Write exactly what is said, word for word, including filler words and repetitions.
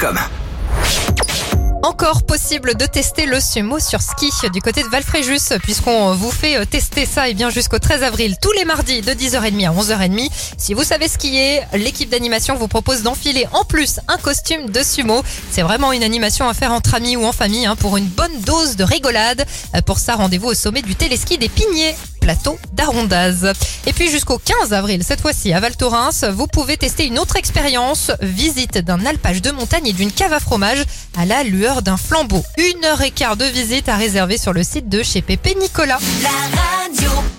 com. Encore possible de tester le sumo sur ski du côté de Valfréjus, puisqu'on vous fait tester ça et bien jusqu'au treize avril, tous les mardis de dix heures trente à onze heures trente. Si vous savez skier, l'équipe d'animation vous propose d'enfiler en plus un costume de sumo. C'est vraiment une animation à faire entre amis ou en famille hein, pour une bonne dose de rigolade. Pour ça, rendez-vous au sommet du téléski des Piniers, plateau d'Arondaz. Et puis jusqu'au quinze avril, cette fois-ci à Val Thorens, vous pouvez tester une autre expérience, visite d'un alpage de montagne et d'une cave à fromage à la lueur d'un flambeau. Une heure et quart de visite à réserver sur le site de chez Pépé Nicolas. La radio.